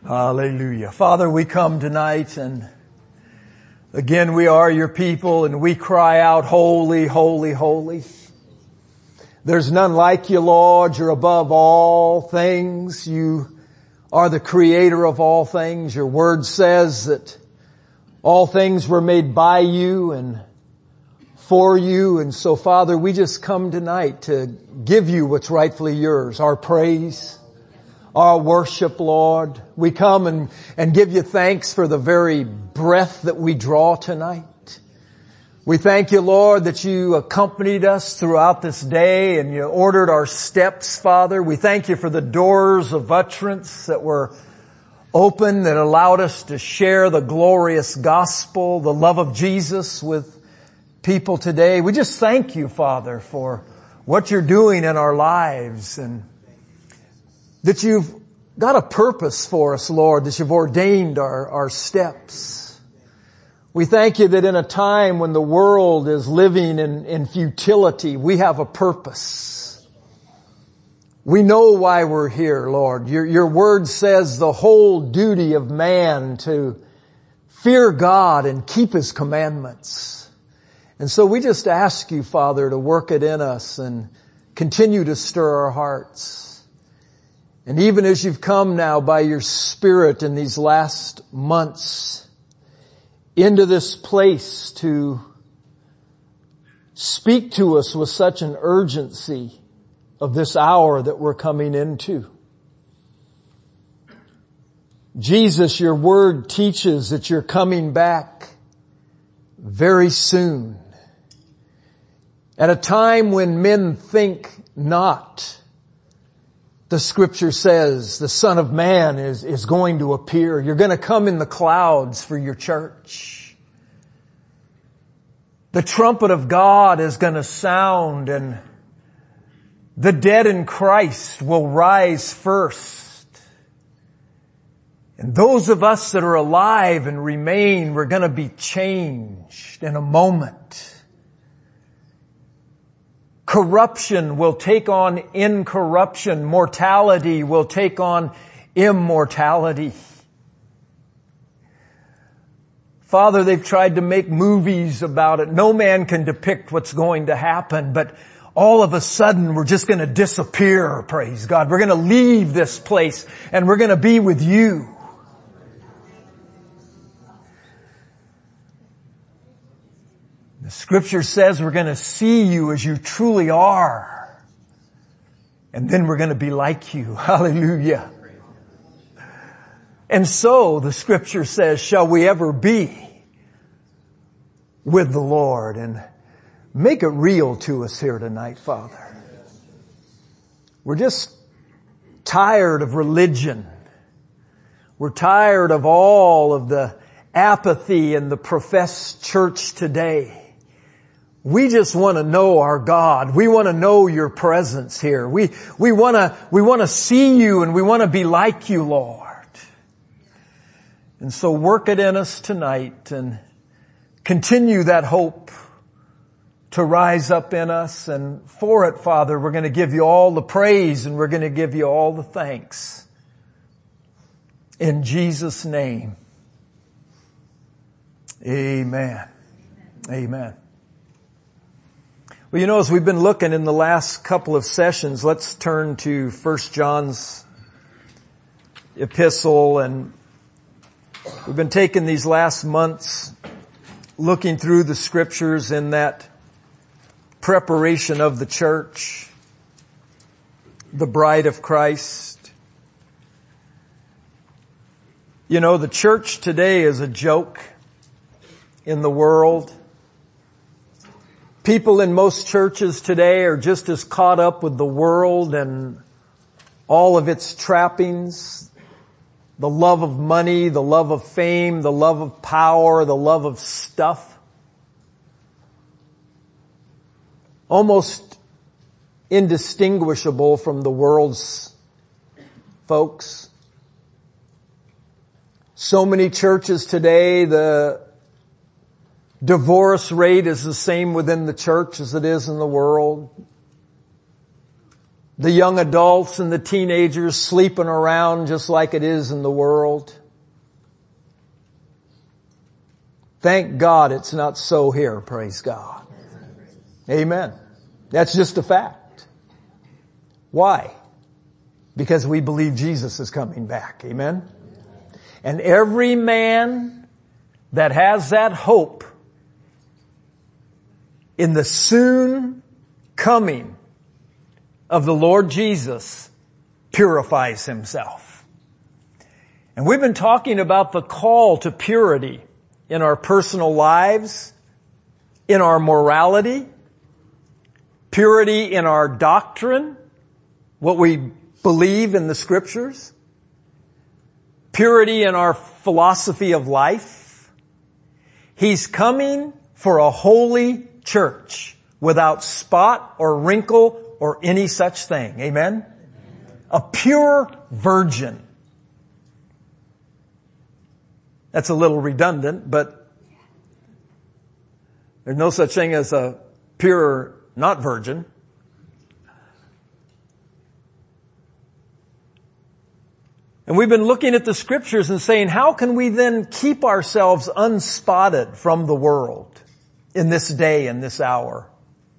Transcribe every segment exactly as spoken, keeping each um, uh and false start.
Hallelujah. Father, we come tonight and again we are your people and we cry out, holy, holy, holy. There's none like you, Lord. You're above all things. You are the creator of all things. Your word says that all things were made by you and for you. And so, Father, we just come tonight to give you what's rightfully yours, our praise, our worship, Lord. We come and, and give you thanks for the very breath that we draw tonight. We thank you, Lord, that you accompanied us throughout this day and you ordered our steps, Father. We thank you for the doors of utterance that were open, that allowed us to share the glorious gospel, the love of Jesus with people today. We just thank you, Father, for what you're doing in our lives and that you've got a purpose for us, Lord, that you've ordained our, our steps. We thank you that in a time when the world is living in, in futility, we have a purpose. We know why we're here, Lord. Your, your word says the whole duty of man to fear God and keep his commandments. And so we just ask you, Father, to work it in us and continue to stir our hearts. And even as you've come now by your Spirit in these last months into this place to speak to us with such an urgency of this hour that we're coming into. Jesus, your word teaches that you're coming back very soon. At a time when men think not, the scripture says the Son of Man is, is going to appear. You're going to come in the clouds for your church. The trumpet of God is going to sound and the dead in Christ will rise first. And those of us that are alive and remain, we're going to be changed in a moment. Corruption will take on incorruption. Mortality will take on immortality. Father, they've tried to make movies about it. No man can depict what's going to happen, but all of a sudden we're just going to disappear, praise God. We're going to leave this place and we're going to be with you. The scripture says we're going to see you as you truly are. And then we're going to be like you. Hallelujah. And so the scripture says, shall we ever be with the Lord? And make it real to us here tonight, Father. We're just tired of religion. We're tired of all of the apathy in the professed church today. We just want to know our God. We want to know your presence here. We, we want to, we want to see you and we want to be like you, Lord. And so work it in us tonight and continue that hope to rise up in us. And for it, Father, we're going to give you all the praise and we're going to give you all the thanks. In Jesus' name. Amen. Amen. Well, you know, as we've been looking in the last couple of sessions, let's turn to First John's epistle. And we've been taking these last months looking through the scriptures in that preparation of the church, the bride of Christ. You know, the church today is a joke in the world. People in most churches today are just as caught up with the world and all of its trappings. The love of money, the love of fame, the love of power, the love of stuff. Almost indistinguishable from the world's folks. So many churches today, the divorce rate is the same within the church as it is in the world. The young adults and the teenagers sleeping around just like it is in the world. Thank God it's not so here, praise God. Amen. That's just a fact. Why? Because we believe Jesus is coming back. Amen. And every man that has that hope in the soon coming of the Lord Jesus purifies himself. And we've been talking about the call to purity in our personal lives, in our morality, purity in our doctrine, what we believe in the scriptures, purity in our philosophy of life. He's coming for a holy church without spot or wrinkle or any such thing. Amen? A pure virgin. That's a little redundant, but there's no such thing as a pure not virgin. And we've been looking at the scriptures and saying, how can we then keep ourselves unspotted from the world in this day and this hour?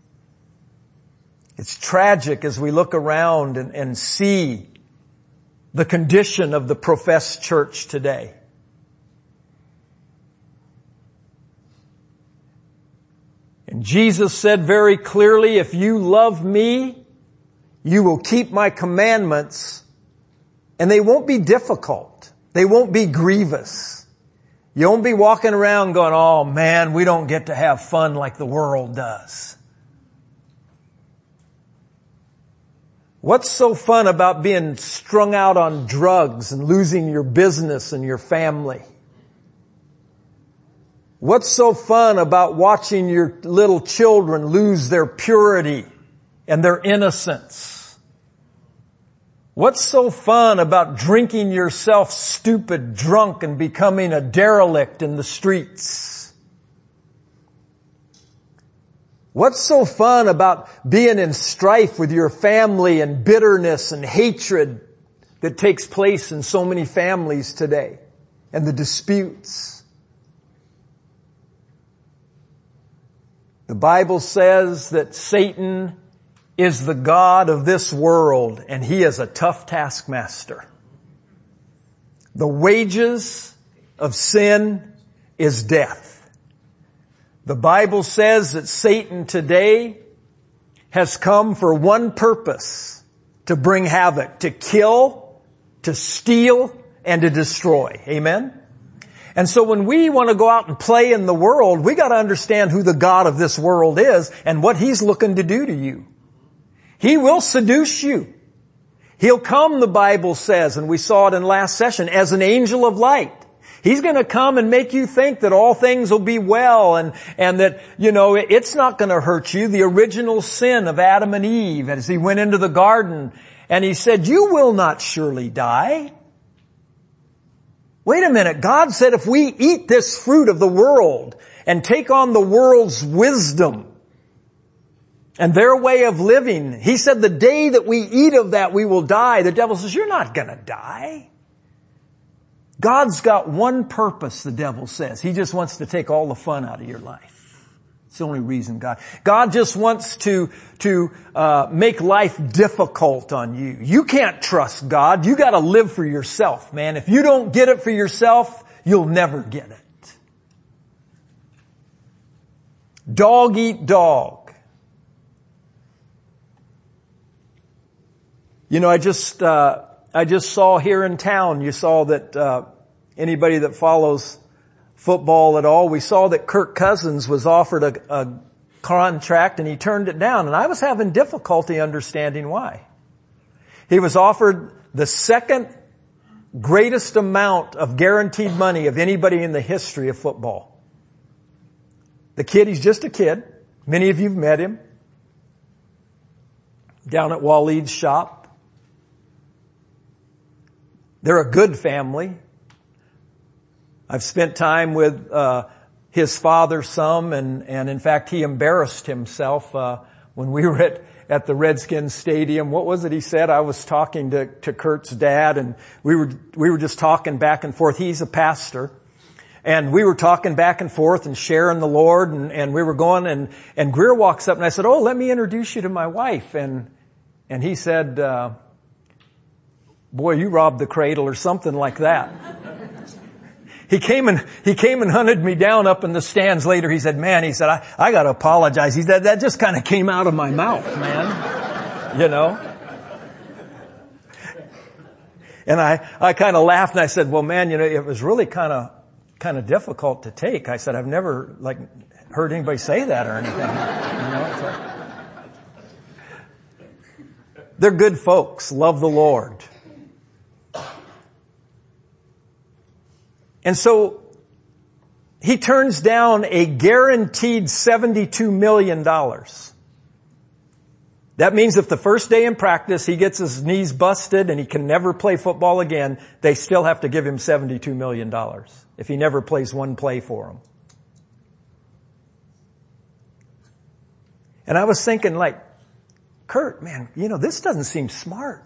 It's tragic as we look around and, and see the condition of the professed church today. And Jesus said very clearly, if you love me, you will keep my commandments, and they won't be difficult. They won't be grievous. You won't be walking around going, oh man, we don't get to have fun like the world does. What's so fun about being strung out on drugs and losing your business and your family? What's so fun about watching your little children lose their purity and their innocence? What's so fun about drinking yourself stupid, drunk, and becoming a derelict in the streets? What's so fun about being in strife with your family and bitterness and hatred that takes place in so many families today, and the disputes? The Bible says that Satan is the god of this world, and he is a tough taskmaster. The wages of sin is death. The Bible says that Satan today has come for one purpose: to bring havoc, to kill, to steal, and to destroy. Amen? And so when we want to go out and play in the world, we got to understand who the god of this world is and what he's looking to do to you. He will seduce you. He'll come, the Bible says, and we saw it in last session, as an angel of light. He's going to come and make you think that all things will be well and, and that, you know, it's not going to hurt you. The original sin of Adam and Eve, as he went into the garden and he said, you will not surely die. Wait a minute. God said if we eat this fruit of the world and take on the world's wisdom and their way of living, he said the day that we eat of that we will die. The devil says, you're not going to die. God's got one purpose, the devil says. He just wants to take all the fun out of your life. It's the only reason God. God just wants to, to, uh, make life difficult on you. You can't trust God. You gotta live for yourself, man. If you don't get it for yourself, you'll never get it. Dog eat dog. You know, I just, uh, I just saw here in town, you saw that, uh, anybody that follows football at all, we saw that Kirk Cousins was offered a, a contract and he turned it down, and I was having difficulty understanding why. He was offered the second greatest amount of guaranteed money of anybody in the history of football. The kid, he's just a kid. Many of you have met him down at Waleed's shop. They're a good family. I've spent time with uh his father some, and and in fact he embarrassed himself uh when we were at, at the Redskins Stadium. What was it he said? I was talking to, to Kurt's dad, and we were, we were just talking back and forth. He's a pastor. And we were talking back and forth and sharing the Lord, and, and we were going, and, and Greer walks up and I said, oh, let me introduce you to my wife. And, and he said, uh, boy, you robbed the cradle or something like that. He came and, he came and hunted me down up in the stands later. He said, man, he said, I, I gotta apologize. He said, that just kind of came out of my mouth, man. You know? And I, I kind of laughed and I said, well, man, you know, it was really kind of, kind of difficult to take. I said, I've never like heard anybody say that or anything. You know, so. They're good folks, love the Lord. And so he turns down a guaranteed seventy-two million dollars. That means if the first day in practice he gets his knees busted and he can never play football again, they still have to give him seventy-two million dollars if he never plays one play for them. And I was thinking like, Kurt, man, you know, this doesn't seem smart.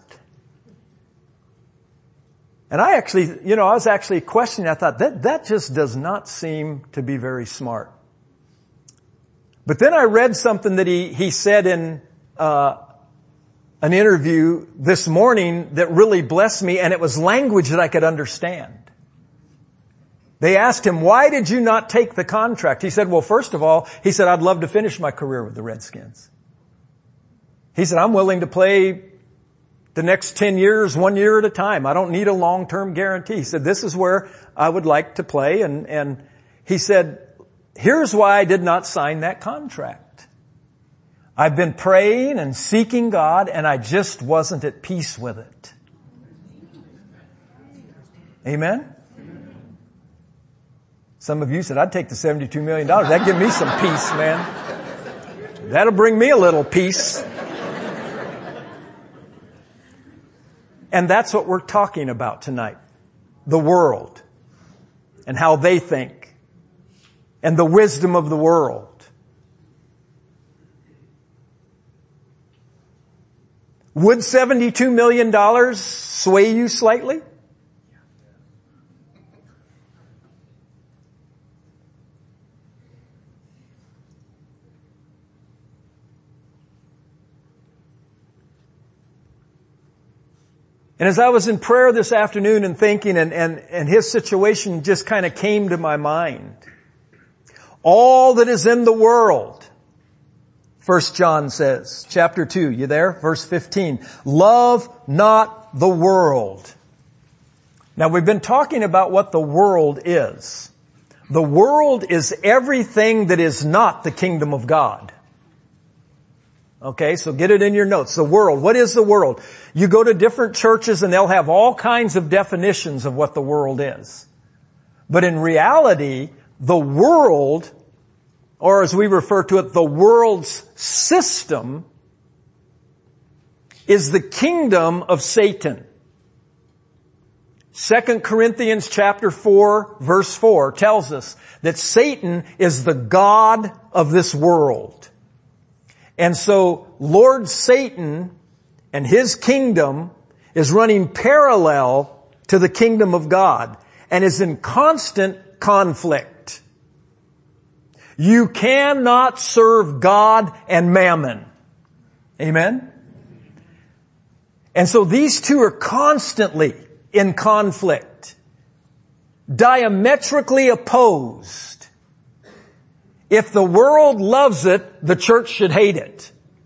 And I actually, you know, I was actually questioning, I thought that, that just does not seem to be very smart. But then I read something that he, he said in, uh, an interview this morning that really blessed me, and it was language that I could understand. They asked him, why did you not take the contract? He said, well, first of all, he said, I'd love to finish my career with the Redskins. He said, I'm willing to play the next ten years, one year at a time. I don't need a long-term guarantee. He said, this is where I would like to play. And, and he said, here's why I did not sign that contract. I've been praying and seeking God, and I just wasn't at peace with it. Amen? Some of you said, I'd take the seventy-two million dollars. That'd give me some peace, man. That'll bring me a little peace. And that's what we're talking about tonight. The world. And how they think. And the wisdom of the world. Would seventy-two million dollars sway you slightly? And as I was in prayer this afternoon and thinking, and, and, and his situation just kind of came to my mind. All that is in the world, First John says, chapter two, you there? Verse fifteen. Love not the world. Now we've been talking about what the world is. The world is everything that is not the kingdom of God. Okay, so get it in your notes. The world. What is the world? You go to different churches and they'll have all kinds of definitions of what the world is. But in reality, the world, or as we refer to it, the world's system, is the kingdom of Satan. Second Corinthians chapter four, verse four tells us that Satan is the god of this world. And so Lord Satan and his kingdom is running parallel to the kingdom of God and is in constant conflict. You cannot serve God and mammon. Amen? And so these two are constantly in conflict, diametrically opposed. If the world loves it, the church should hate it.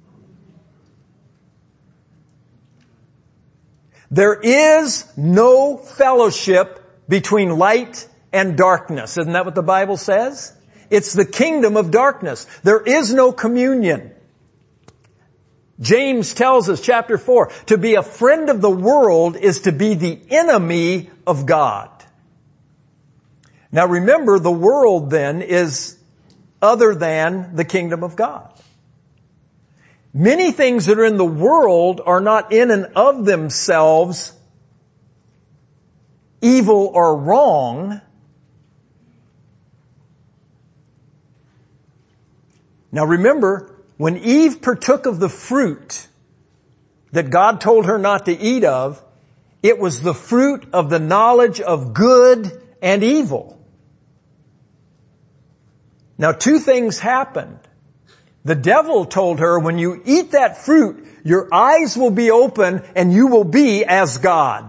There is no fellowship between light and darkness. Isn't that what the Bible says? It's the kingdom of darkness. There is no communion. James tells us, chapter four, to be a friend of the world is to be the enemy of God. Now remember, the world then is other than the kingdom of God. Many things that are in the world are not in and of themselves evil or wrong. Now remember, when Eve partook of the fruit that God told her not to eat of, it was the fruit of the knowledge of good and evil. Now, two things happened. The devil told her, when you eat that fruit, your eyes will be open and you will be as God.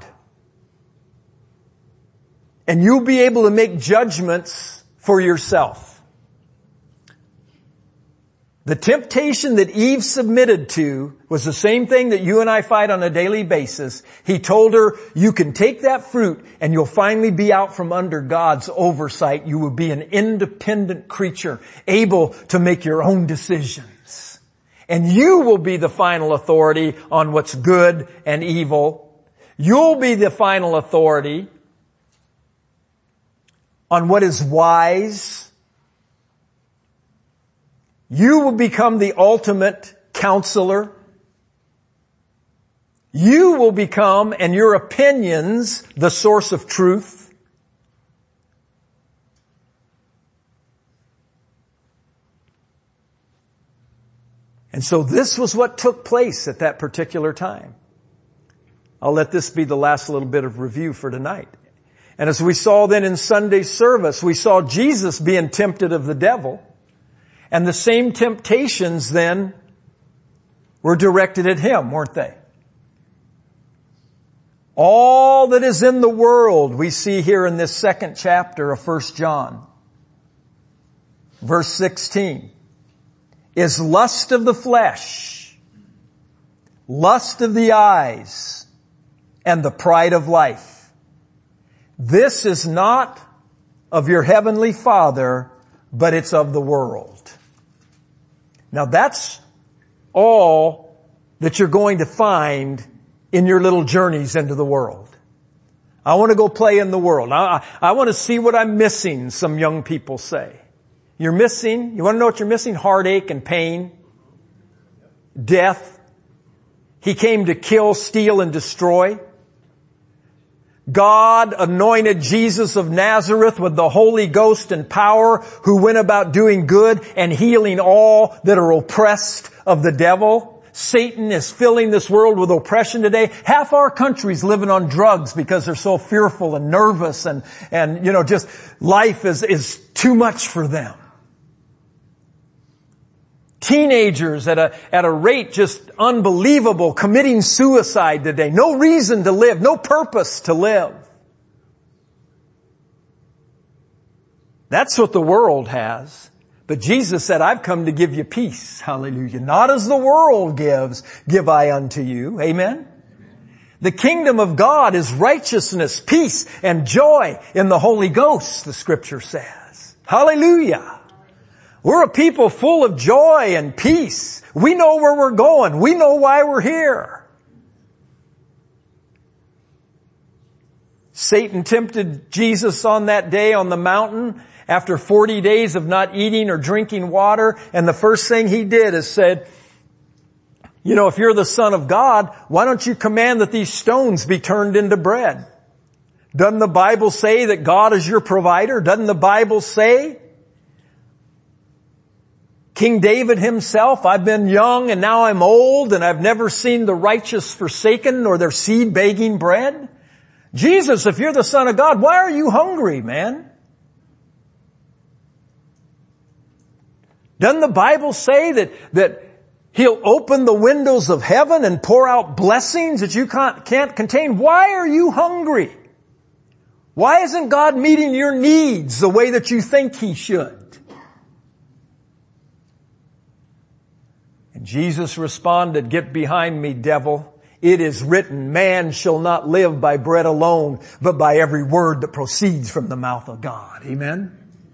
And you'll be able to make judgments for yourself. The temptation that Eve submitted to was the same thing that you and I fight on a daily basis. He told her, you can take that fruit and you'll finally be out from under God's oversight. You will be an independent creature, able to make your own decisions. And you will be the final authority on what's good and evil. You'll be the final authority on what is wise. You will become the ultimate counselor. You will become, and your opinions, the source of truth. And so this was what took place at that particular time. I'll let this be the last little bit of review for tonight. And as we saw then in Sunday service, we saw Jesus being tempted of the devil. And the same temptations then were directed at him, weren't they? All that is in the world we see here in this second chapter of First John. Verse sixteen. Is lust of the flesh, lust of the eyes, and the pride of life. This is not of your heavenly Father, but it's of the world. Now that's all that you're going to find in your little journeys into the world. I want to go play in the world. I, I want to see what I'm missing, some young people say. You're missing, you want to know what you're missing? Heartache and pain. Death. He came to kill, steal, and destroy. God anointed Jesus of Nazareth with the Holy Ghost and power, who went about doing good and healing all that are oppressed of the devil. Satan is filling this world with oppression today. Half our country's living on drugs because they're so fearful and nervous and, and, you know, just life is, is too much for them. Teenagers at a, at a rate just unbelievable, committing suicide today. No reason to live, no purpose to live. That's what the world has. But Jesus said, I've come to give you peace. Hallelujah. Not as the world gives, give I unto you. Amen. The kingdom of God is righteousness, peace, and joy in the Holy Ghost, the scripture says. Hallelujah. We're a people full of joy and peace. We know where we're going. We know why we're here. Satan tempted Jesus on that day on the mountain after forty days of not eating or drinking water. And the first thing he did is said, you know, if you're the Son of God, why don't you command that these stones be turned into bread? Doesn't the Bible say that God is your provider? Doesn't the Bible say, King David himself, I've been young and now I'm old and I've never seen the righteous forsaken nor their seed begging bread? Jesus, if you're the Son of God, why are you hungry, man? Doesn't the Bible say that, that He'll open the windows of heaven and pour out blessings that you can't, can't contain? Why are you hungry? Why isn't God meeting your needs the way that you think He should? And Jesus responded, get behind me, devil. It is written, man shall not live by bread alone, but by every word that proceeds from the mouth of God. Amen.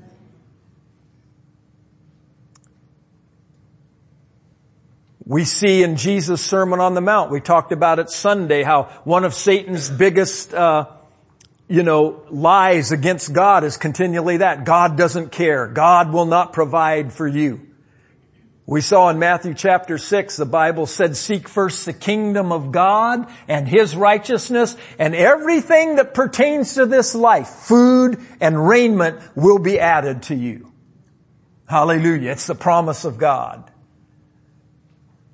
We see in Jesus' Sermon on the Mount, we talked about it Sunday, how one of Satan's biggest, uh, you know, lies against God is continually that. God doesn't care. God will not provide for you. We saw in Matthew chapter six, the Bible said, seek first the kingdom of God and His righteousness, and everything that pertains to this life, food and raiment, will be added to you. Hallelujah. It's the promise of God.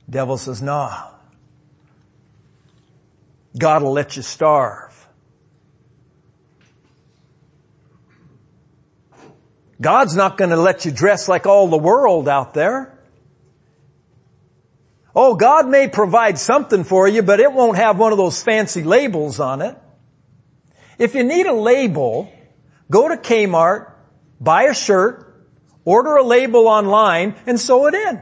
Devil says, nah. God will let you starve. God's not going to let you dress like all the world out there. Oh, God may provide something for you, but it won't have one of those fancy labels on it. If you need a label, go to Kmart, buy a shirt, order a label online, and sew it in.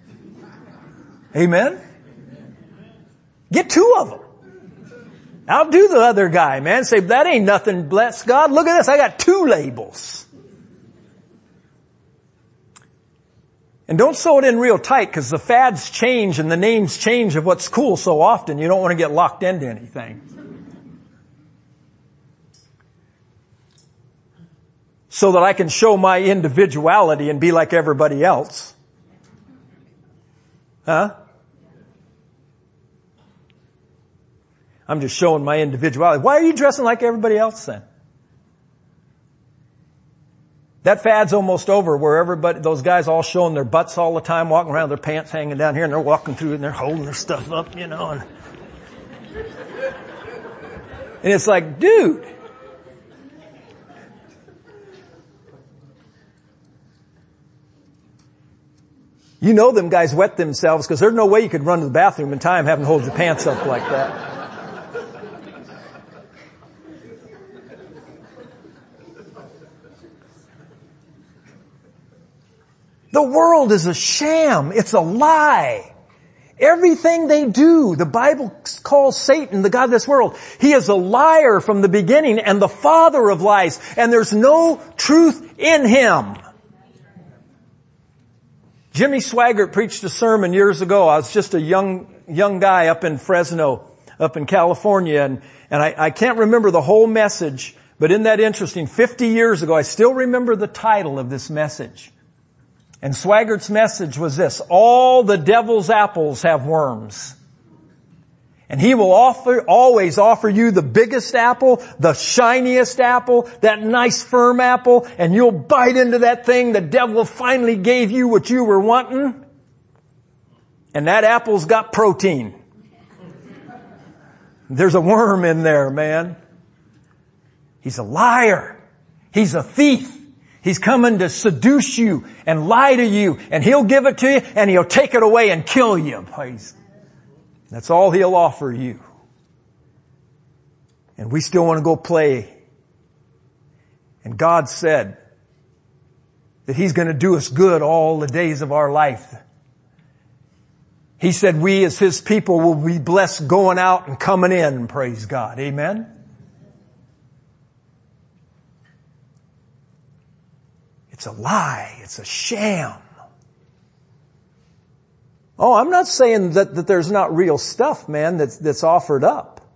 Amen? Get two of them. Outdo the other guy, man. Say, that ain't nothing, bless God. Look at this. I got two labels. And don't sew it in real tight, because the fads change and the names change of what's cool so often. You don't want to get locked into anything. So that I can show my individuality and be like everybody else. Huh? I'm just showing my individuality. Why are you dressing like everybody else then? That fad's almost over where everybody, those guys all showing their butts all the time, walking around with their pants hanging down here, and they're walking through and they're holding their stuff up, you know. And, and it's like, dude. You know them guys wet themselves, because there's no way you could run to the bathroom in time having to hold your pants up like that. The world is a sham. It's a lie. Everything they do, the Bible calls Satan the god of this world. He is a liar from the beginning and the father of lies, and there's no truth in him. Jimmy Swaggart preached a sermon years ago. I was just a young, young guy up in Fresno, up in California, and, and I, I can't remember the whole message, but isn't that interesting? Fifty years ago, I still remember the title of this message. And Swaggart's message was this: all the devil's apples have worms. And he will offer, always offer you the biggest apple, the shiniest apple, that nice firm apple, and you'll bite into that thing. The devil finally gave you what you were wanting. And that apple's got protein. There's a worm in there, man. He's a liar. He's a thief. He's coming to seduce you and lie to you, and he'll give it to you and he'll take it away and kill you. That's all he'll offer you. And we still want to go play. And God said that he's going to do us good all the days of our life. He said we as his people will be blessed going out and coming in, praise God. Amen. It's a lie. It's a sham. Oh, I'm not saying that, that there's not real stuff, man, that's, that's offered up.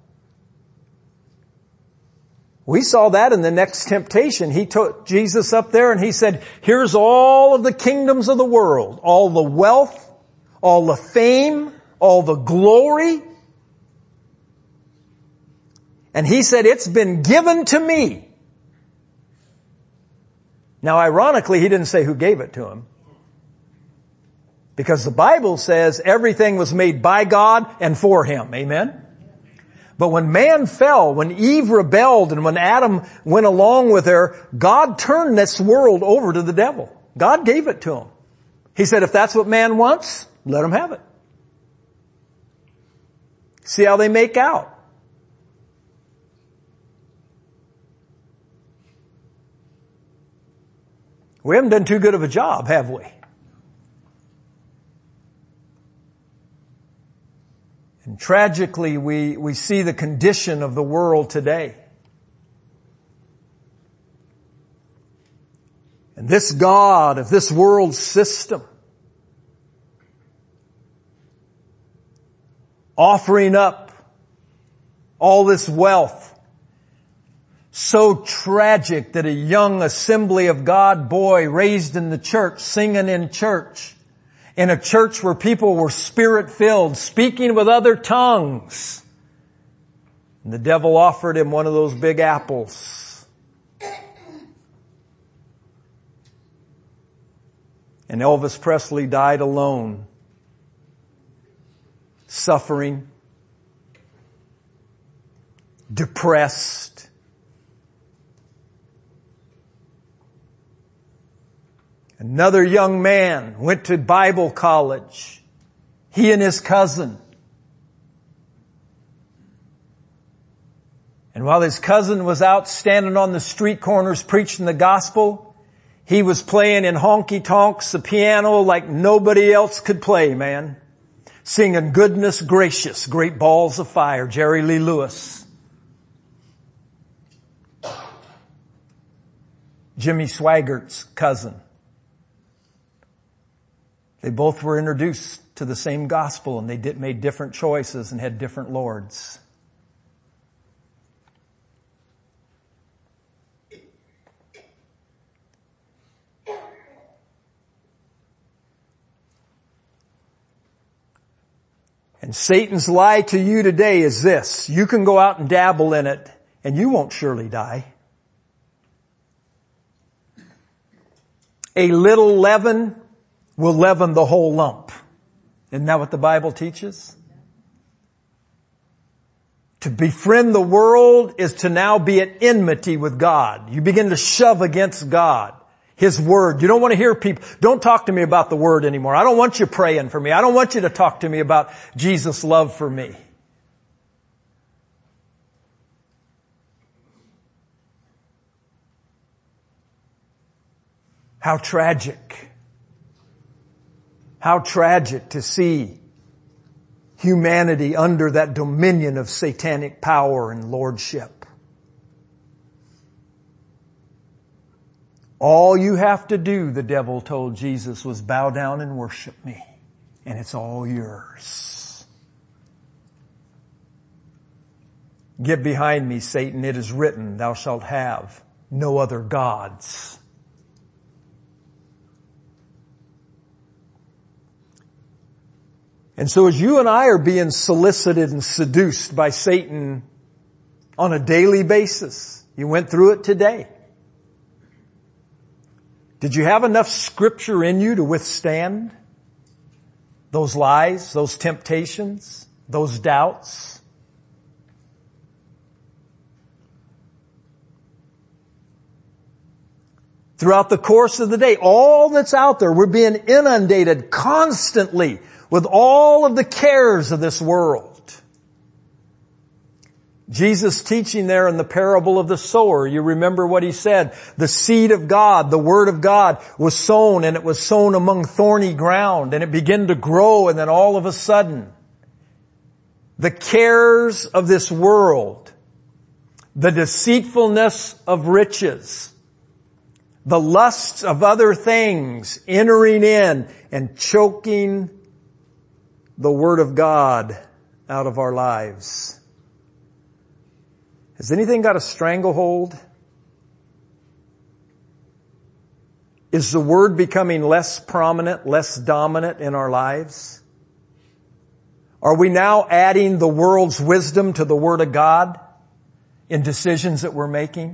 We saw that in the next temptation. He took Jesus up there and he said, here's all of the kingdoms of the world, all the wealth, all the fame, all the glory. And he said, it's been given to me. Now, ironically, he didn't say who gave it to him. Because the Bible says everything was made by God and for him. Amen? But when man fell, when Eve rebelled, and when Adam went along with her, God turned this world over to the devil. God gave it to him. He said, if that's what man wants, let him have it. See how they make out. We haven't done too good of a job, have we? And tragically, we, we see the condition of the world today. And this God of this world system offering up all this wealth, so tragic that a young Assembly of God boy raised in the church, singing in church, in a church where people were spirit-filled, speaking with other tongues. And the devil offered him one of those big apples. And Elvis Presley died alone. suffering, depressed. Another young man went to Bible college. He and his cousin. And while his cousin was out standing on the street corners preaching the gospel, he was playing in honky-tonks the piano like nobody else could play, man. Singing Goodness Gracious, Great Balls of Fire, Jerry Lee Lewis. Jimmy Swaggart's cousin. They both were introduced to the same gospel, and they did, made different choices and had different lords. And Satan's lie to you today is this: you can go out and dabble in it and you won't surely die. A little leaven will leaven the whole lump. Isn't that what the Bible teaches? To befriend the world is to now be at enmity with God. You begin to shove against God, His Word. You don't want to hear people, don't talk to me about the Word anymore. I don't want you praying for me. I don't want you to talk to me about Jesus' love for me. How tragic. How tragic to see humanity under that dominion of satanic power and lordship. All you have to do, the devil told Jesus, was bow down and worship me, and it's all yours. Get behind me, Satan. It is written, thou shalt have no other gods. And so as you and I are being solicited and seduced by Satan on a daily basis, you went through it today. Did you have enough scripture in you to withstand those lies, those temptations, those doubts? Throughout the course of the day, all that's out there, we're being inundated constantly with all of the cares of this world. Jesus teaching there in the parable of the sower, you remember what he said. The seed of God, the word of God was sown, and it was sown among thorny ground, and it began to grow, and then all of a sudden, the cares of this world, the deceitfulness of riches, the lusts of other things entering in and choking the Word of God out of our lives. Has anything got a stranglehold? Is the Word becoming less prominent, less dominant in our lives? Are we now adding the world's wisdom to the Word of God in decisions that we're making?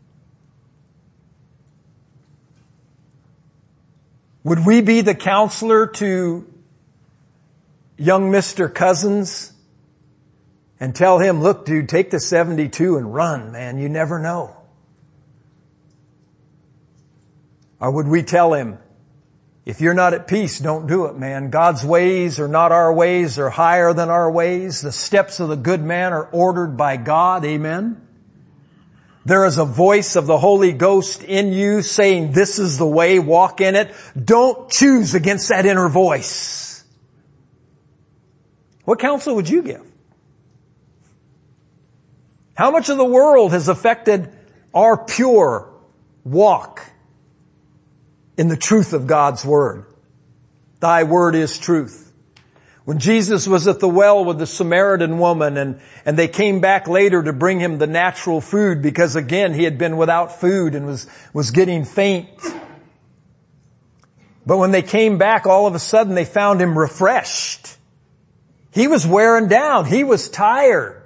Would we be the counselor to young Mister Cousins and tell him, look, dude, take the seventy-two and run, man. You never know. Or would we tell him, if you're not at peace, don't do it, man. God's ways are not our ways. They're higher than our ways. The steps of the good man are ordered by God. Amen. There is a voice of the Holy Ghost in you saying, this is the way, walk in it. Don't choose against that inner voice. What counsel would you give? How much of the world has affected our pure walk in the truth of God's Word? Thy Word is truth. When Jesus was at the well with the Samaritan woman and, and they came back later to bring him the natural food because again he had been without food and was, was getting faint. But when they came back, all of a sudden they found him refreshed. He was wearing down. He was tired.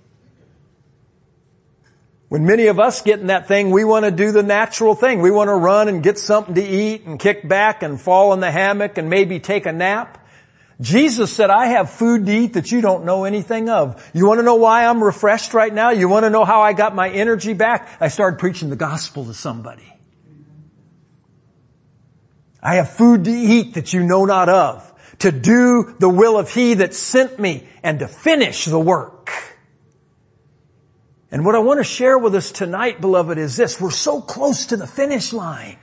When many of us get in that thing, we want to do the natural thing. We want to run and get something to eat and kick back and fall in the hammock and maybe take a nap. Jesus said, I have food to eat that you don't know anything of. You want to know why I'm refreshed right now? You want to know how I got my energy back? I started preaching the gospel to somebody. I have food to eat that you know not of, to do the will of He that sent me and to finish the work. And what I want to share with us tonight, beloved, is this. We're so close to the finish line.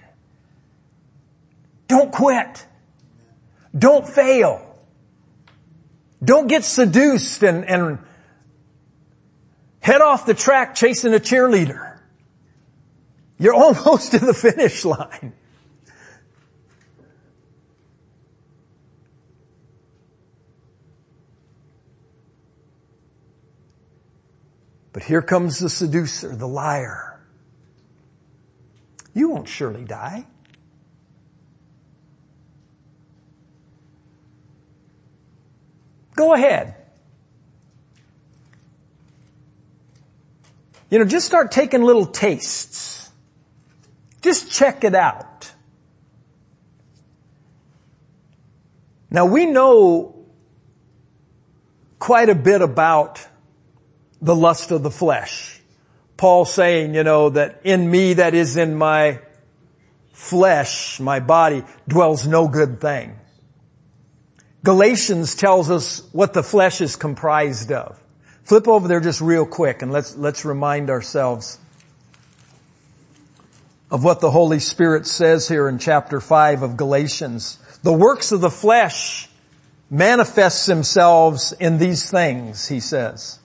Don't quit. Don't fail. Don't get seduced and, and head off the track chasing a cheerleader. You're almost to the finish line. But here comes the seducer, the liar. You won't surely die. Go ahead. You know, just start taking little tastes. Just check it out. Now we know quite a bit about the lust of the flesh. Paul saying, you know, that in me, that is in my flesh, my body, dwells no good thing. Galatians tells us what the flesh is comprised of. Flip over there just real quick and let's, let's remind ourselves of what the Holy Spirit says here in chapter five of Galatians. The works of the flesh manifests themselves in these things, he says.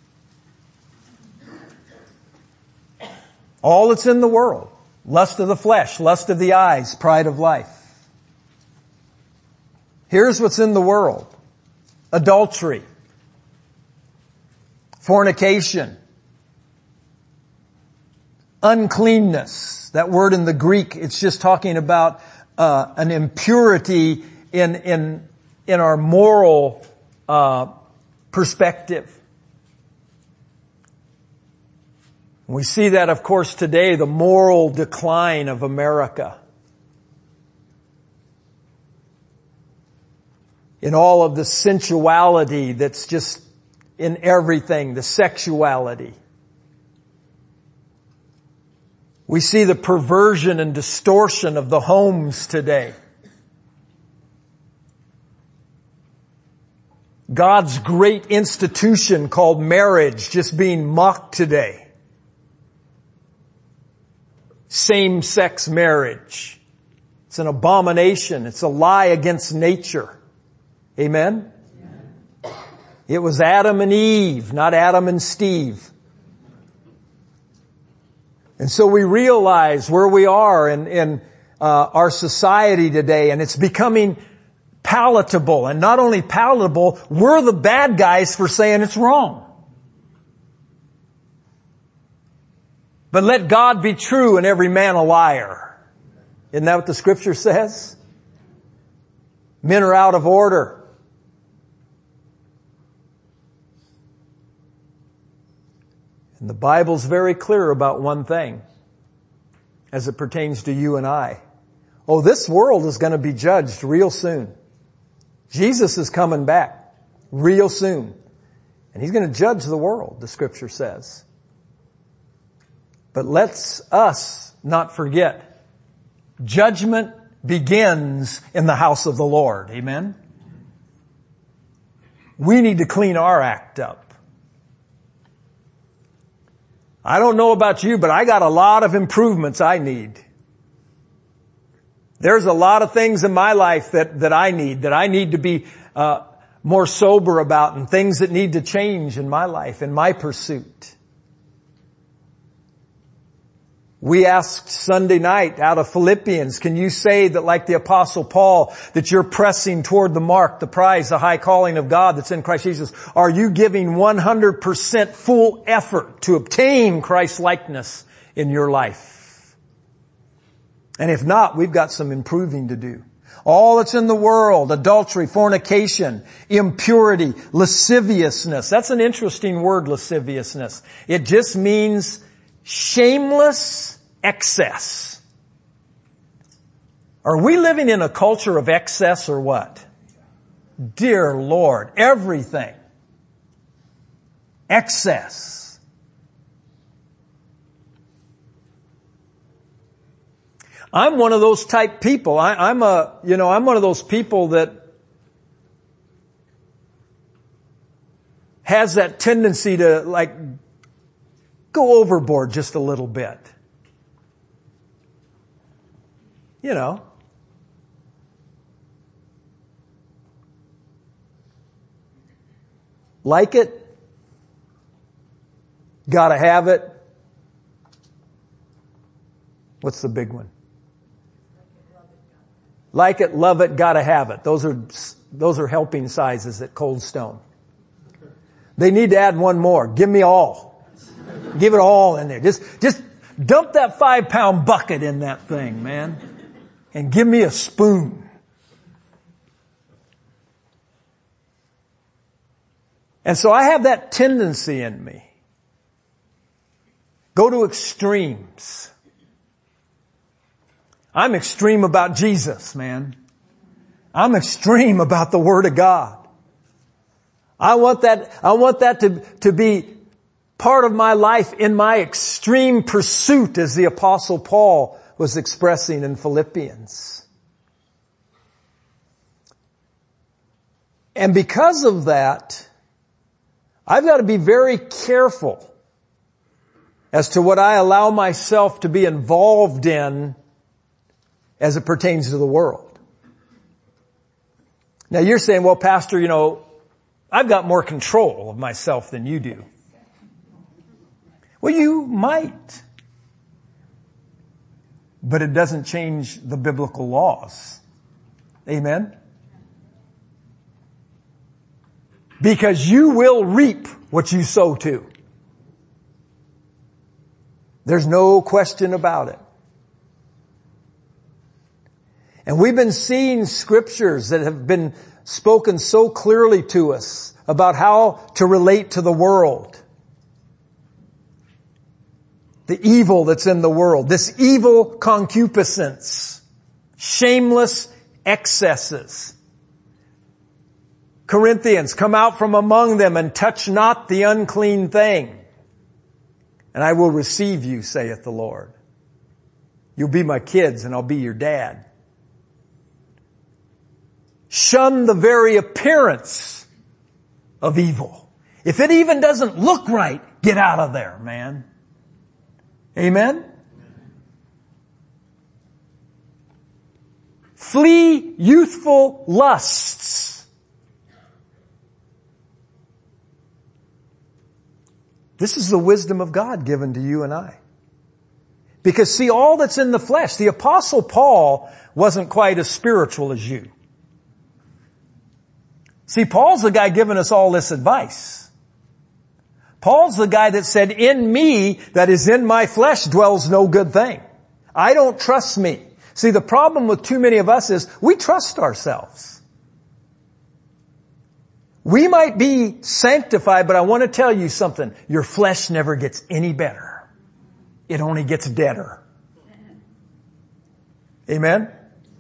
All that's in the world. Lust of the flesh, lust of the eyes, pride of life. Here's what's in the world. Adultery. Fornication. Uncleanness. That word in the Greek, it's just talking about uh, an impurity in in in our moral uh perspective. We see that, of course, today, the moral decline of America. In all of the sensuality that's just in everything, the sexuality. We see the perversion and distortion of the homes today. God's great institution called marriage just being mocked today. Same-sex marriage. It's an abomination. It's a lie against nature. Amen? Amen? It was Adam and Eve, not Adam and Steve. And so we realize where we are in, in uh, our society today, and it's becoming palatable. And not only palatable, we're the bad guys for saying it's wrong. But let God be true and every man a liar. Isn't that what the scripture says? Men are out of order. And the Bible's very clear about one thing as it pertains to you and I. Oh, this world is going to be judged real soon. Jesus is coming back real soon. And He's going to judge the world, the scripture says. But let's us not forget, judgment begins in the house of the Lord. Amen? We need to clean our act up. I don't know about you, but I got a lot of improvements I need. There's a lot of things in my life that, that I need, that I need to be uh, more sober about, and things that need to change in my life, in my pursuit. We asked Sunday night out of Philippians, can you say that, like the Apostle Paul, that you're pressing toward the mark, the prize, the high calling of God that's in Christ Jesus? Are you giving one hundred percent full effort to obtain Christ's likeness in your life? And if not, we've got some improving to do. All that's in the world, adultery, fornication, impurity, lasciviousness. That's an interesting word, lasciviousness. It just means shameless excess. Are we living in a culture of excess or what? dear Lord, everything. Excess. I'm one of those type people. I, I'm a, you know, I'm one of those people that has that tendency to like go overboard just a little bit. You know. Like it. Gotta have it. What's the big one? Like it, love it, gotta have it. Those are, those are helping sizes at Cold Stone. They need to add one more. Give me all. Give it all in there. Just, just dump that five pound bucket in that thing, man. And give me a spoon. And so I have that tendency in me. Go to extremes. I'm extreme about Jesus, man. I'm extreme about the Word of God. I want that, I want that to, to be part of my life in my extreme pursuit, as the Apostle Paul was expressing in Philippians. And because of that, I've got to be very careful as to what I allow myself to be involved in as it pertains to the world. Now you're saying, well, Pastor, you know, I've got more control of myself than you do. Well, you might. But it doesn't change the biblical laws. Amen? Because you will reap what you sow to. There's no question about it. And we've been seeing scriptures that have been spoken so clearly to us about how to relate to the world. The evil that's in the world. This evil concupiscence. Shameless excesses. Corinthians, come out from among them and touch not the unclean thing. And I will receive you, saith the Lord. You'll be my kids and I'll be your dad. Shun the very appearance of evil. If it even doesn't look right, get out of there, man. Amen? Flee youthful lusts. This is the wisdom of God given to you and I. Because see, all that's in the flesh, the Apostle Paul wasn't quite as spiritual as you. See, Paul's the guy giving us all this advice. Paul's the guy that said, in me, that is in my flesh, dwells no good thing. I don't trust me. See, the problem with too many of us is we trust ourselves. We might be sanctified, but I want to tell you something. Your flesh never gets any better. It only gets deader. Amen?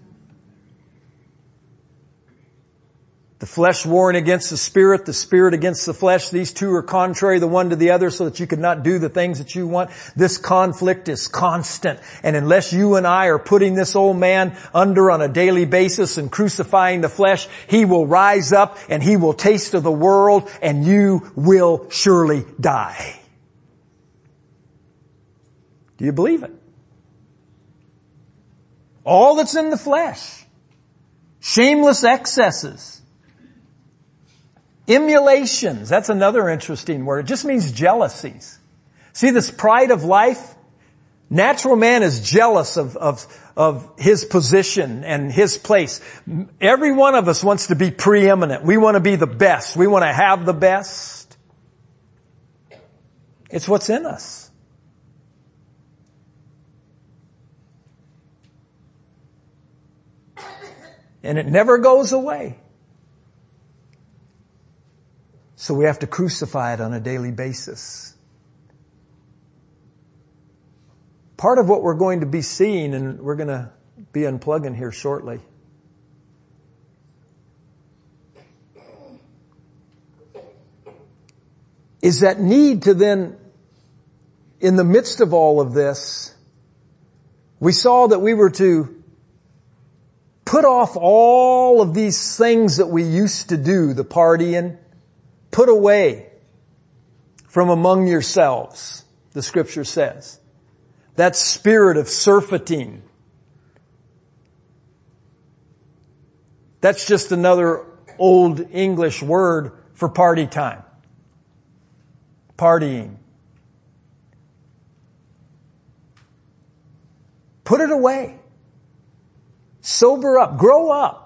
The flesh warring against the spirit, the spirit against the flesh. These two are contrary the one to the other so that you could not do the things that you want. This conflict is constant. And unless you and I are putting this old man under on a daily basis and crucifying the flesh, he will rise up and he will taste of the world and you will surely die. Do you believe it? All that's in the flesh. Shameless excesses. Emulations, that's another interesting word. It just means jealousies. See, this pride of life, natural man is jealous of, of, of his position and his place. Every one of us wants to be preeminent. We want to be the best. We want to have the best. It's what's in us. And it never goes away. So we have to crucify it on a daily basis. Part of what we're going to be seeing, and we're going to be unplugging here shortly, is that need to then, in the midst of all of this, we saw that we were to put off all of these things that we used to do, the partying, put away from among yourselves, the scripture says. That spirit of surfeiting. That's just another old English word for party time. Partying. Put it away. Sober up. Grow up.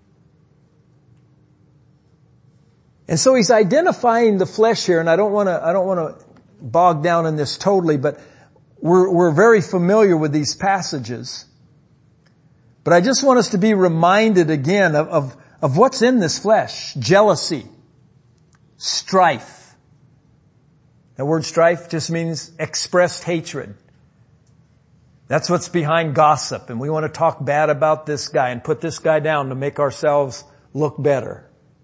And so he's identifying the flesh here, and I don't want to, I don't want to bog down in this totally, but we're, we're very familiar with these passages. But I just want us to be reminded again of, of, of what's in this flesh. Jealousy. Strife. The word strife just means expressed hatred. That's what's behind gossip. And we want to talk bad about this guy and put this guy down to make ourselves look better.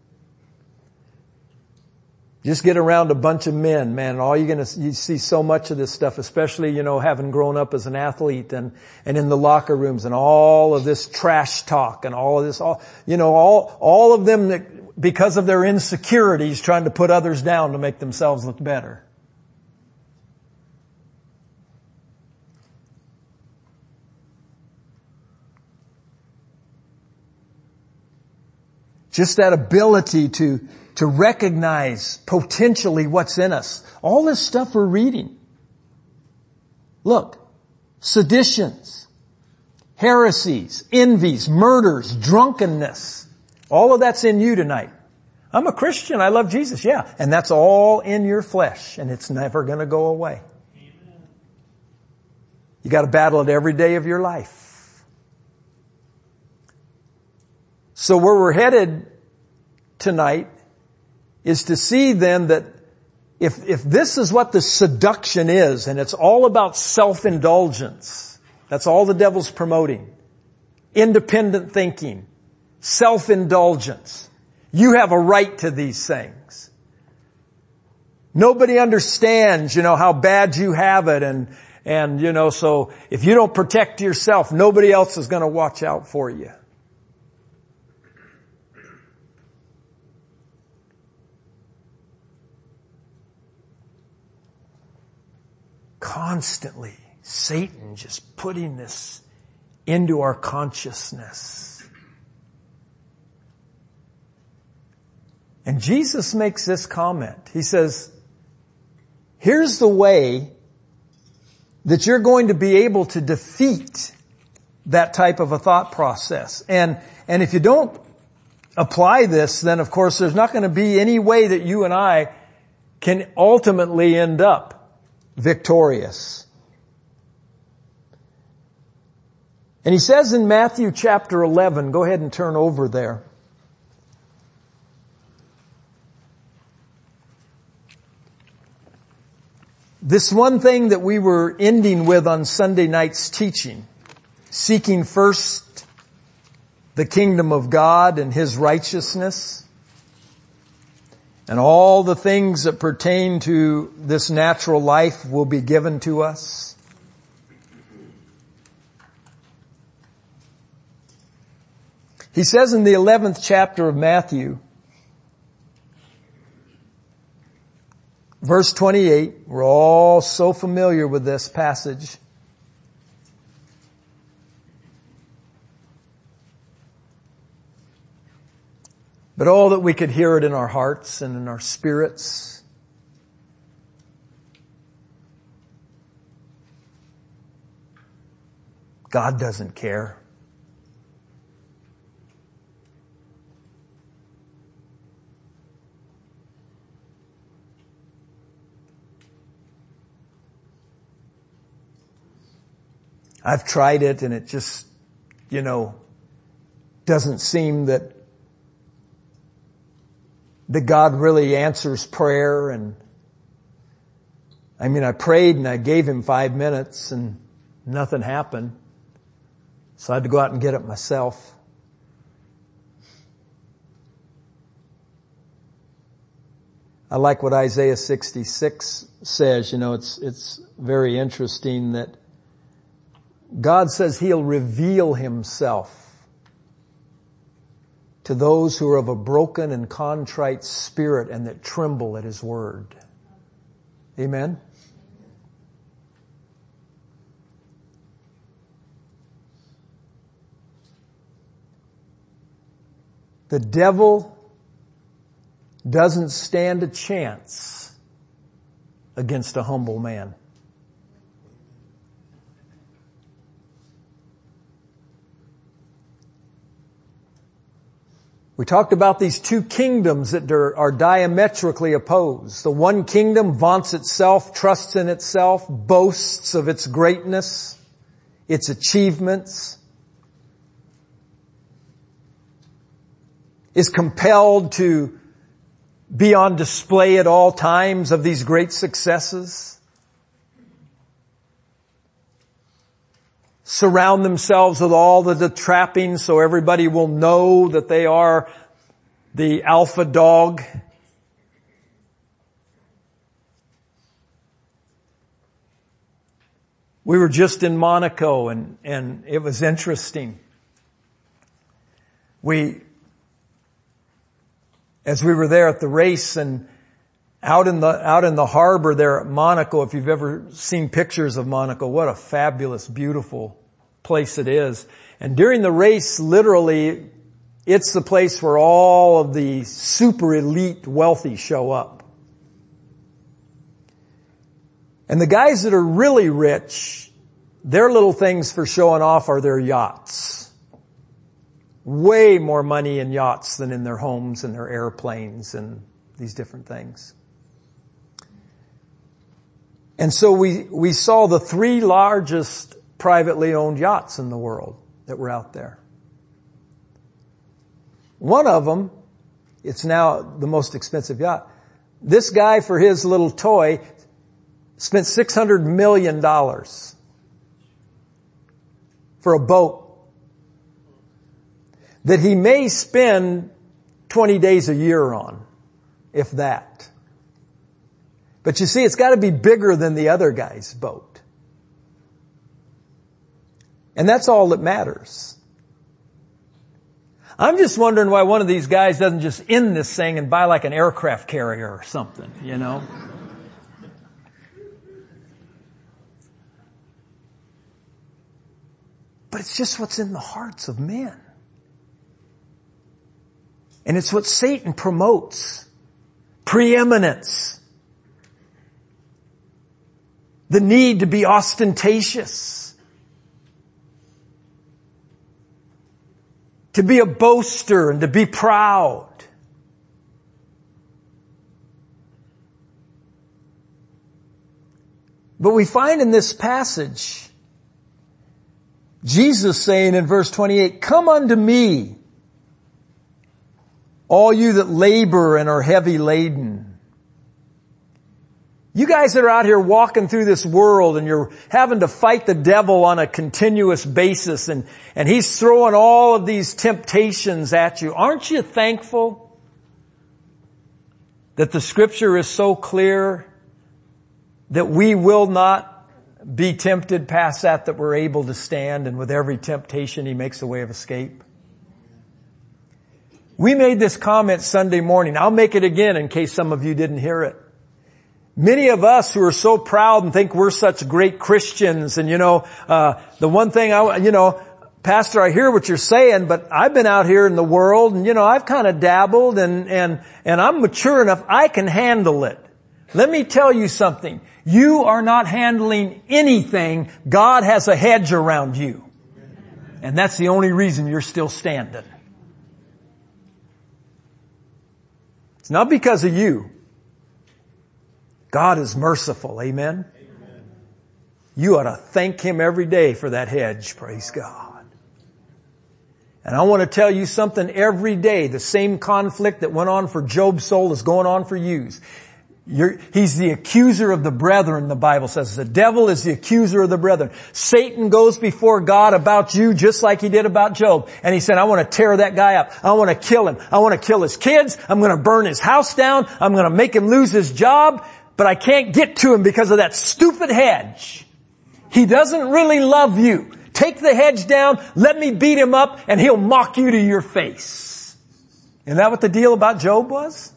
Just get around a bunch of men, man, and all you're gonna, you see so much of this stuff, especially, you know, having grown up as an athlete and, and in the locker rooms and all of this trash talk and all of this, all, you know, all, all of them that, because of their insecurities, trying to put others down to make themselves look better. Just that ability to, to recognize potentially what's in us. All this stuff we're reading. Look, seditions, heresies, envies, murders, drunkenness. All of that's in you tonight. I'm a Christian. I love Jesus. Yeah. And that's all in your flesh, and it's never going to go away. Amen. You got to battle it every day of your life. So where we're headed tonight is to see then that if, if this is what the seduction is, and it's all about self-indulgence, that's all the devil's promoting. Independent thinking, self-indulgence. You have a right to these things. Nobody understands, you know, how bad you have it, and, and, you know, so if you don't protect yourself, nobody else is going to watch out for you. Constantly, Satan just putting this into our consciousness. And Jesus makes this comment. He says, here's the way that you're going to be able to defeat that type of a thought process. And, and if you don't apply this, then of course there's not going to be any way that you and I can ultimately end up victorious. And he says in Matthew chapter eleven, go ahead and turn over there. This one thing that we were ending with on Sunday night's teaching, seeking first the kingdom of God and His righteousness, and all the things that pertain to this natural life will be given to us. He says in the eleventh chapter of Matthew, verse twenty-eight, we're all so familiar with this passage. But all that we could hear it in our hearts and in our spirits. God doesn't care. I've tried it and it just, you know, doesn't seem that that God really answers prayer. And I mean, I prayed and I gave Him five minutes and nothing happened. So I had to go out and get it myself. I like what Isaiah sixty-six says. You know, it's, it's very interesting that God says He'll reveal Himself to those who are of a broken and contrite spirit and that tremble at His word. Amen? The devil doesn't stand a chance against a humble man. We talked about these two kingdoms that are, are diametrically opposed. The one kingdom vaunts itself, trusts in itself, boasts of its greatness, its achievements, is compelled to be on display at all times of these great successes, surround themselves with all the, the trappings so everybody will know that they are the alpha dog. We were just in Monaco and, and it was interesting. We, as we were there at the race and out in the, out in the harbor there at Monaco, if you've ever seen pictures of Monaco, what a fabulous, beautiful place it is. And during the race, literally, it's the place where all of the super elite wealthy show up. And the guys that are really rich, their little things for showing off are their yachts. Way more money in yachts than in their homes and their airplanes and these different things. And so we, we saw the three largest privately owned yachts in the world that were out there. One of them, it's now the most expensive yacht. This guy, for his little toy, spent six hundred million dollars for a boat that he may spend twenty days a year on, if that. But you see, it's got to be bigger than the other guy's boat. And that's all that matters. I'm just wondering why one of these guys doesn't just end this thing and buy like an aircraft carrier or something, you know? But it's just what's in the hearts of men. And it's what Satan promotes. Preeminence. The need to be ostentatious. To be a boaster and to be proud. But we find in this passage, Jesus saying in verse twenty-eight, "Come unto me, all you that labor and are heavy laden." You guys that are out here walking through this world and you're having to fight the devil on a continuous basis and, and he's throwing all of these temptations at you. Aren't you thankful that the scripture is so clear that we will not be tempted past that, that we're able to stand, and with every temptation he makes a way of escape? We made this comment Sunday morning. I'll make it again in case some of you didn't hear it. Many of us who are so proud and think we're such great Christians, and you know, uh, the one thing I, you know, Pastor, I hear what you're saying, but I've been out here in the world and you know, I've kind of dabbled and, and, and I'm mature enough, I can handle it. Let me tell you something. You are not handling anything. God has a hedge around you. And that's the only reason you're still standing. It's not because of you. God is merciful. Amen? Amen. You ought to thank Him every day for that hedge. Praise God. And I want to tell you something. Every day, the same conflict that went on for Job's soul is going on for you. You're, he's the accuser of the brethren, the Bible says. The devil is the accuser of the brethren. Satan goes before God about you just like he did about Job. And he said, I want to tear that guy up. I want to kill him. I want to kill his kids. I'm going to burn his house down. I'm going to make him lose his job. But I can't get to him because of that stupid hedge. He doesn't really love you. Take the hedge down. Let me beat him up and he'll mock you to your face. Isn't that what the deal about Job was?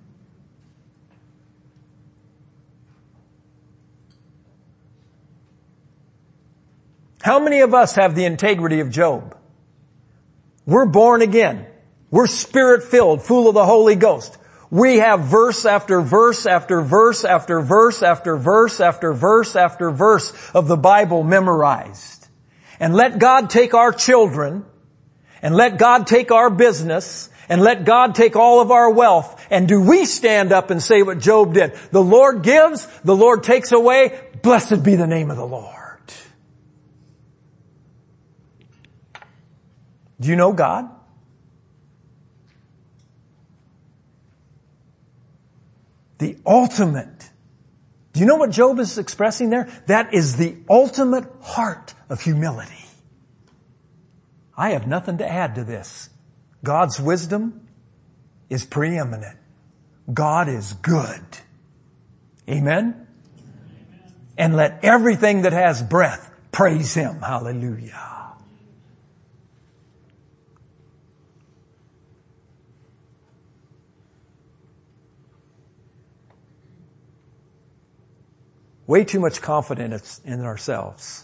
How many of us have the integrity of Job? We're born again. We're spirit-filled, full of the Holy Ghost. We have verse after verse after verse after verse after verse after verse after verse of the Bible memorized. And let God take our children, and let God take our business, and let God take all of our wealth. And do we stand up and say what Job did? The Lord gives, the Lord takes away. Blessed be the name of the Lord. Do you know God? The ultimate. Do you know what Job is expressing there? That is the ultimate heart of humility. I have nothing to add to this. God's wisdom is preeminent. God is good. Amen? And let everything that has breath praise Him. Hallelujah. Way too much confidence in ourselves.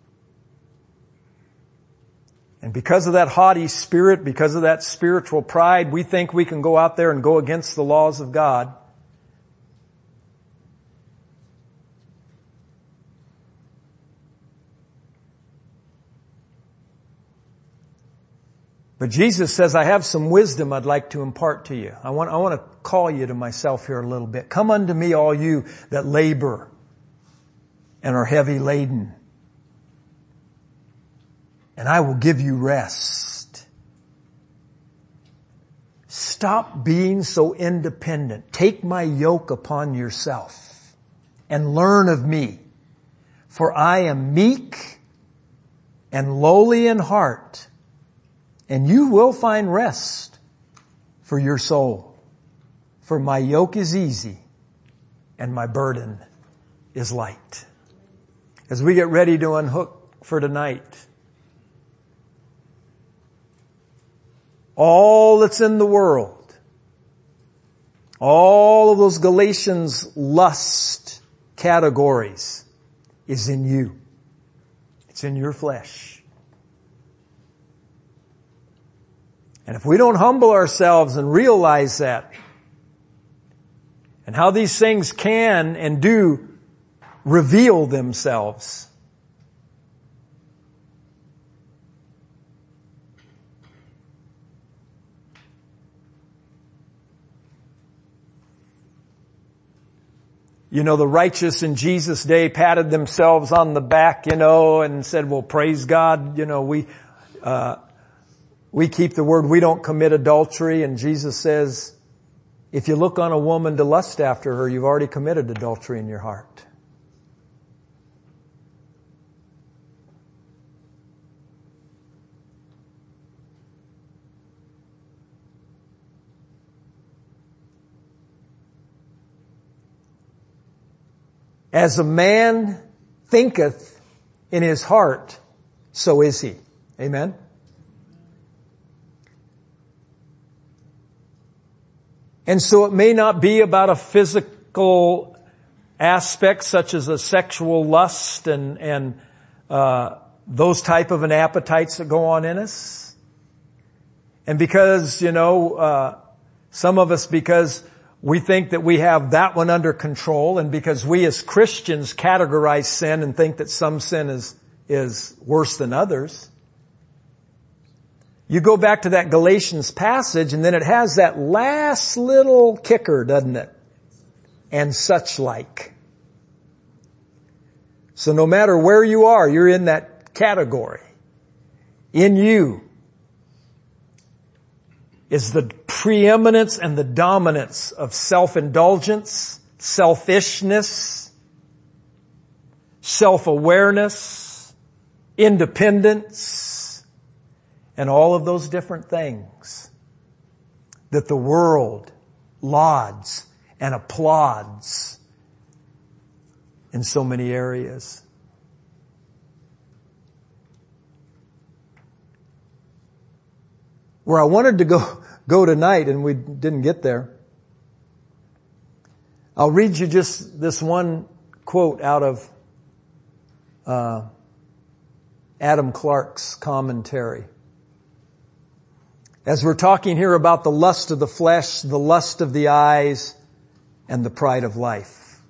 And because of that haughty spirit, because of that spiritual pride, we think we can go out there and go against the laws of God. But Jesus says, I have some wisdom I'd like to impart to you. I want, I want to call you to myself here a little bit. Come unto me, all you that labor and are heavy laden, and I will give you rest. Stop being so independent. Take my yoke upon yourself and learn of me, for I am meek and lowly in heart, and you will find rest for your soul. For my yoke is easy and my burden is light. As we get ready to unhook for tonight, all that's in the world, all of those Galatians lust categories is in you. It's in your flesh. And if we don't humble ourselves and realize that, and how these things can and do reveal themselves, you know, the righteous in Jesus' day patted themselves on the back, you know, and said, well, praise God, you know, we, uh, we keep the word, we don't commit adultery. And Jesus says, if you look on a woman to lust after her, you've already committed adultery in your heart. As a man thinketh in his heart, so is he. Amen? And so it may not be about a physical aspect such as a sexual lust and, and, uh, those type of an appetites that go on in us. And because, you know, uh, some of us, because we think that we have that one under control, and because we as Christians categorize sin and think that some sin is, is worse than others. You go back to that Galatians passage and then it has that last little kicker, doesn't it? And such like. So no matter where you are, you're in that category. In you is the preeminence and the dominance of self-indulgence, selfishness, self-awareness, independence, and all of those different things that the world lauds and applauds in so many areas. Where I wanted to go, go tonight, and we didn't get there, I'll read you just this one quote out of uh, Adam Clarke's commentary. As we're talking here about the lust of the flesh, the lust of the eyes, and the pride of life.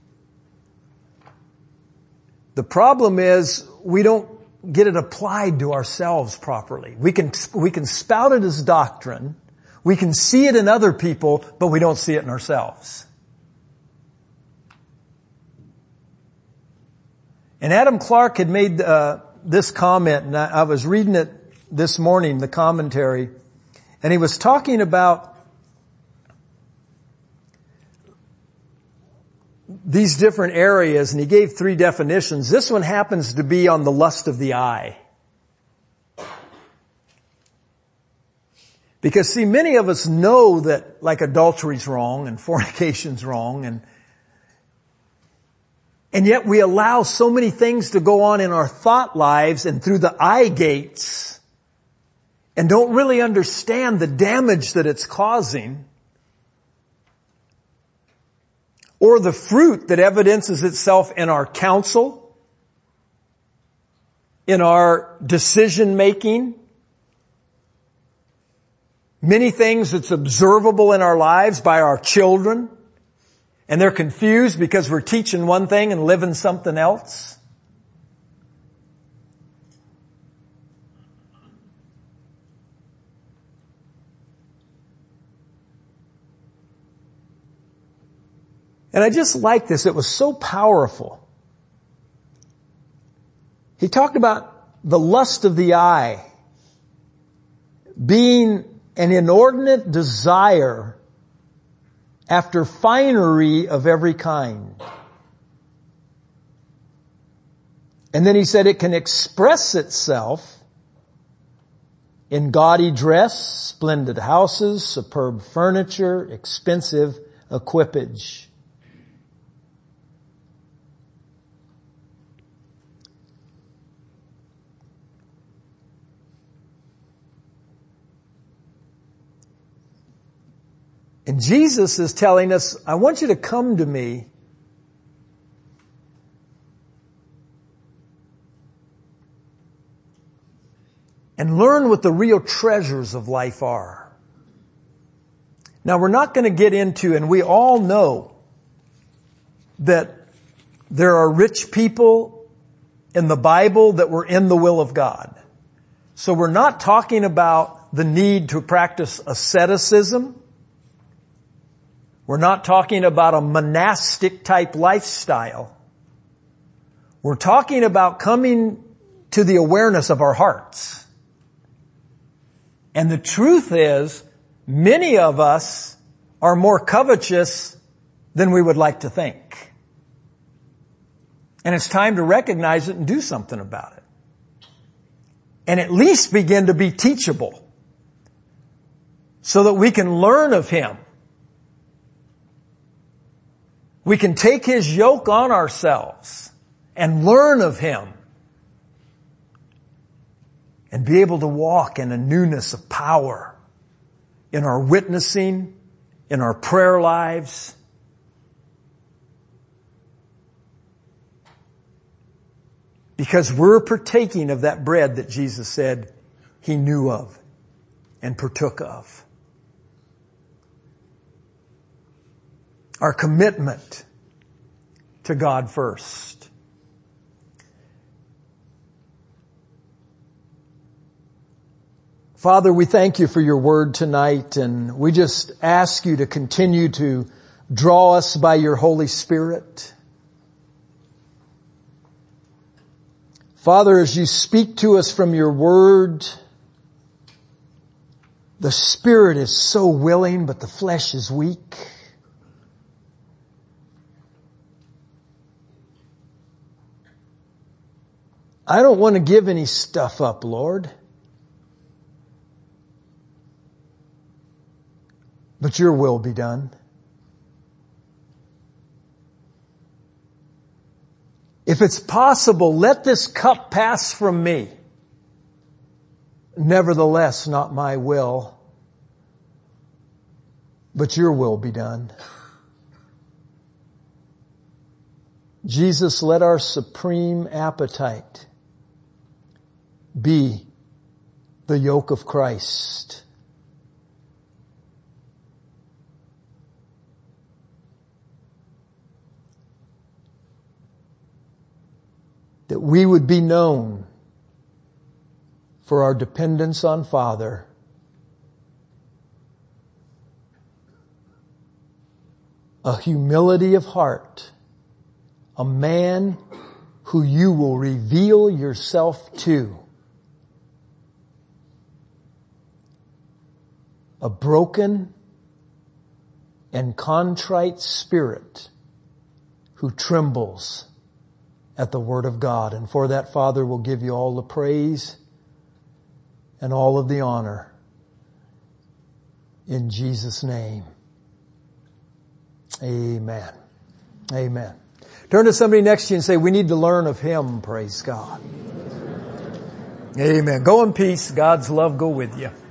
The problem is we don't get it applied to ourselves properly. We can, we can spout it as doctrine. We can see it in other people, but we don't see it in ourselves. And Adam Clarke had made uh, this comment, and I, I was reading it this morning, the commentary, and he was talking about these different areas, and he gave three definitions. This one happens to be on the lust of the eye. Because see, many of us know that like adultery's wrong and fornication's wrong, and and yet we allow so many things to go on in our thought lives and through the eye gates and don't really understand the damage that it's causing, or the fruit that evidences itself in our counsel, in our decision making, many things that's observable in our lives by our children, and they're confused because we're teaching one thing and living something else. And I just like this. It was so powerful. He talked about the lust of the eye being an inordinate desire after finery of every kind. And then he said it can express itself in gaudy dress, splendid houses, superb furniture, expensive equipage. And Jesus is telling us, I want you to come to me and learn what the real treasures of life are. Now we're not going to get into, and we all know that there are rich people in the Bible that were in the will of God. So we're not talking about the need to practice asceticism. We're not talking about a monastic type lifestyle. We're talking about coming to the awareness of our hearts. And the truth is, many of us are more covetous than we would like to think. And it's time to recognize it and do something about it. And at least begin to be teachable so that we can learn of Him. We can take His yoke on ourselves and learn of Him and be able to walk in a newness of power in our witnessing, in our prayer lives. Because we're partaking of that bread that Jesus said He knew of and partook of. Our commitment to God first. Father, we thank You for Your word tonight, and we just ask You to continue to draw us by Your Holy Spirit. Father, as You speak to us from Your word, the Spirit is so willing, but the flesh is weak. I don't want to give any stuff up, Lord. But your will be done. If it's possible, let this cup pass from me. Nevertheless, not my will, but your will be done. Jesus, let our supreme appetite be the yoke of Christ. That we would be known for our dependence on Father, a humility of heart, a man who you will reveal yourself to, a broken and contrite spirit who trembles at the word of God. And for that, Father, we'll give you all the praise and all of the honor. In Jesus' name. Amen. Amen. Turn to somebody next to you and say, we need to learn of Him. Praise God. Amen. Go in peace. God's love go with you.